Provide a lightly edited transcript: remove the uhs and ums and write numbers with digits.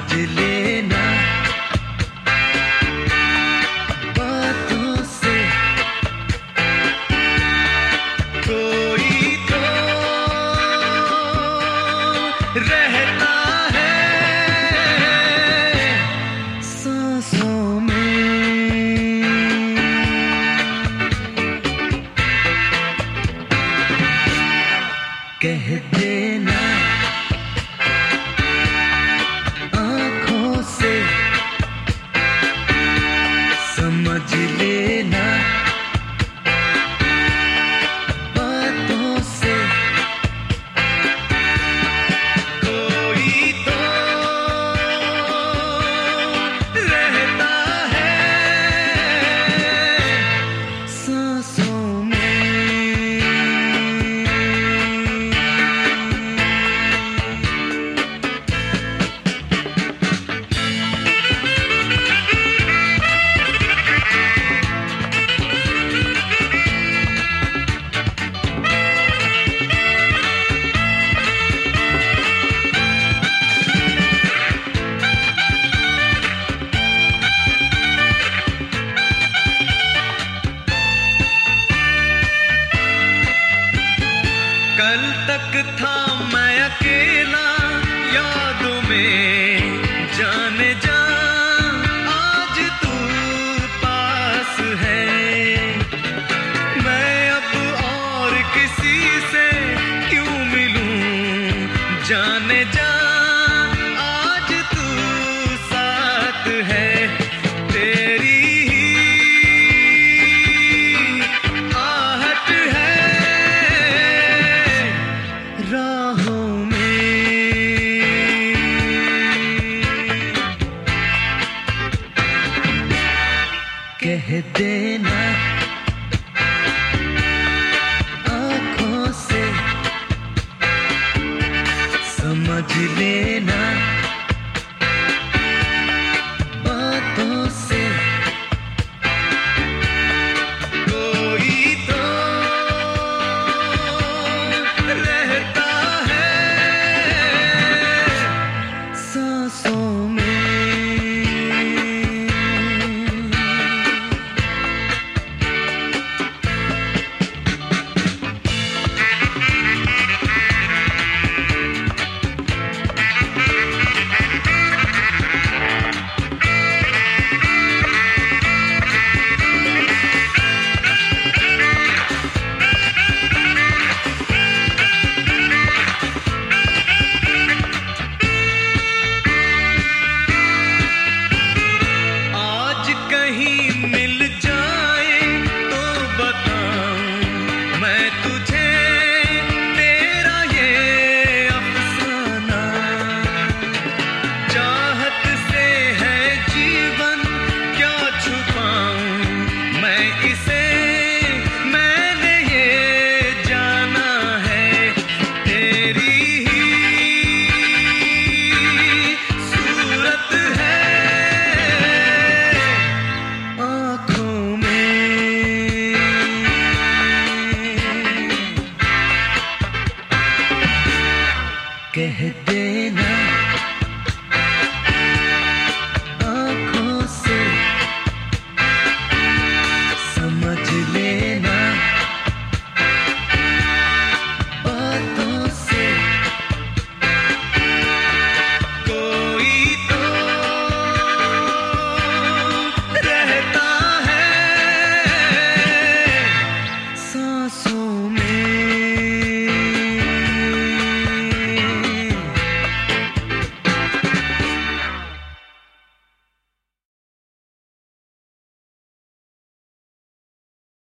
समझ लेना बातों से कोई तो रहता है सांसों में। कह देना आँखों से समझ लेना बातों से कोई तो रहता है सांसों में। कल तक था मैं अकेला यादों में जाने जा, आज तू पास है। मैं अब और किसी से क्यों मिलूं जाने जा, आज तू साथ है। तेरी राहों में कह देना